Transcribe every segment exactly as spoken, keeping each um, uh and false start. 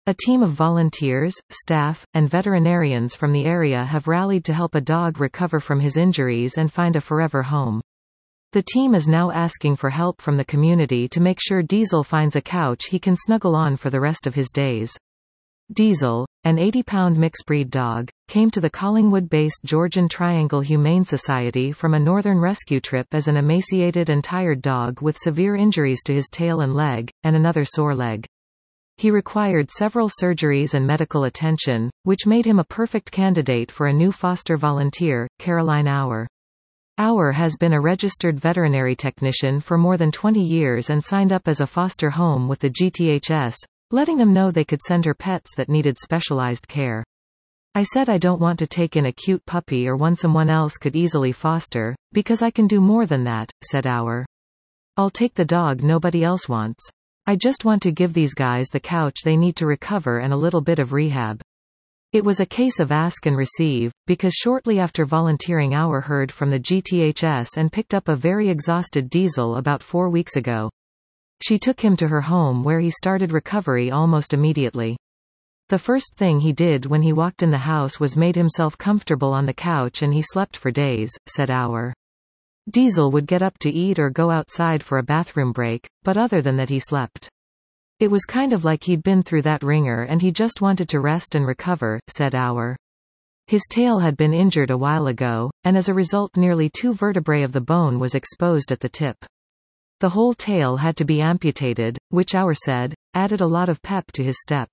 A team of volunteers, staff, and veterinarians from the area have rallied to help a dog recover from his injuries and find a forever home. The team is now asking for help from the community to make sure Diesel finds a couch he can snuggle on for the rest of his days. Diesel, an eighty pound mixed-breed dog, came to the Collingwood-based Georgian Triangle Humane Society from a northern rescue trip as an emaciated and tired dog with severe injuries to his tail and leg, and another sore leg. He required several surgeries and medical attention, which made him a perfect candidate for a new foster volunteer, Caroline Auer. Auer has been a registered veterinary technician for more than twenty years and signed up as a foster home with the G T H S, letting them know they could send her pets that needed specialized care. I said I don't want to take in a cute puppy or one someone else could easily foster, because I can do more than that, said Auer. I'll take the dog nobody else wants. I just want to give these guys the couch they need to recover and a little bit of rehab. It was a case of ask and receive, because shortly after volunteering Auer heard from the G T H S and picked up a very exhausted Diesel about four weeks ago. She took him to her home where he started recovery almost immediately. The first thing he did when he walked in the house was made himself comfortable on the couch and he slept for days, said Auer. Diesel would get up to eat or go outside for a bathroom break, but other than that he slept. It was kind of like he'd been through that ringer and he just wanted to rest and recover, said Auer. His tail had been injured a while ago, and as a result nearly two vertebrae of the bone was exposed at the tip. The whole tail had to be amputated, which Auer said, added a lot of pep to his step.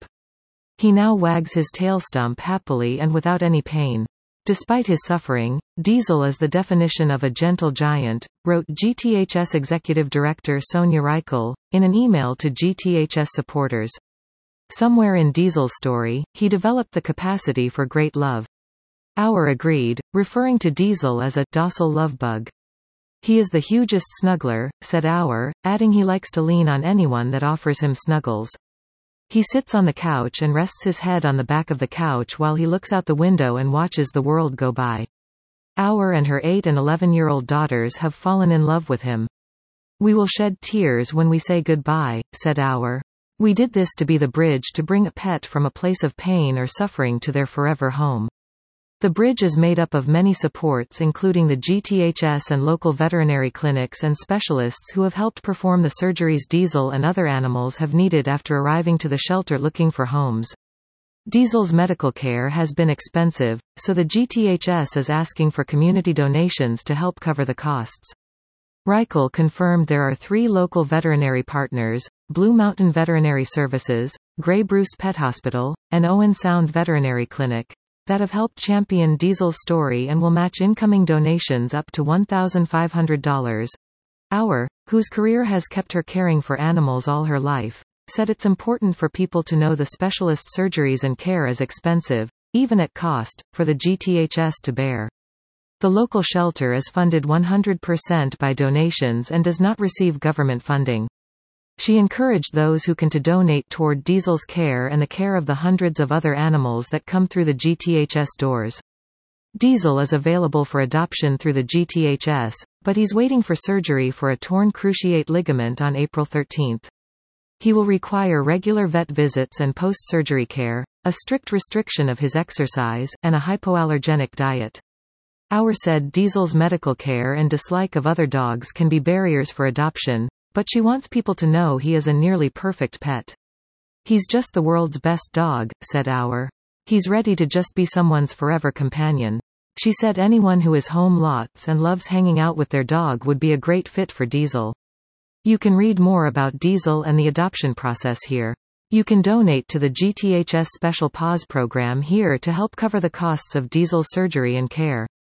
He now wags his tail stump happily and without any pain. Despite his suffering, Diesel is the definition of a gentle giant, wrote G T H S Executive Director Sonia Reichel, in an email to G T H S supporters. Somewhere in Diesel's story, he developed the capacity for great love. Auer agreed, referring to Diesel as a docile lovebug. He is the hugest snuggler, said Auer, adding he likes to lean on anyone that offers him snuggles. He sits on the couch and rests his head on the back of the couch while he looks out the window and watches the world go by. Auer and her eight and eleven-year-old daughters have fallen in love with him. We will shed tears when we say goodbye, said Auer. We did this to be the bridge to bring a pet from a place of pain or suffering to their forever home. The bridge is made up of many supports including the G T H S and local veterinary clinics and specialists who have helped perform the surgeries Diesel and other animals have needed after arriving to the shelter looking for homes. Diesel's medical care has been expensive, so the G T H S is asking for community donations to help cover the costs. Reichel confirmed there are three local veterinary partners, Blue Mountain Veterinary Services, Grey Bruce Pet Hospital, and Owen Sound Veterinary Clinic, that have helped champion Diesel's story and will match incoming donations up to one thousand five hundred dollars. Auer, whose career has kept her caring for animals all her life, said it's important for people to know the specialist surgeries and care is expensive, even at cost, for the G T H S to bear. The local shelter is funded one hundred percent by donations and does not receive government funding. She encouraged those who can to donate toward Diesel's care and the care of the hundreds of other animals that come through the G T H S doors. Diesel is available for adoption through the G T H S, but he's waiting for surgery for a torn cruciate ligament on April thirteenth. He will require regular vet visits and post-surgery care, a strict restriction of his exercise, and a hypoallergenic diet. Auer said Diesel's medical care and dislike of other dogs can be barriers for adoption, but she wants people to know he is a nearly perfect pet. He's just the world's best dog, said Auer. He's ready to just be someone's forever companion. She said anyone who is home lots and loves hanging out with their dog would be a great fit for Diesel. You can read more about Diesel and the adoption process here. You can donate to the G T H S Special Paws program here to help cover the costs of Diesel's surgery and care.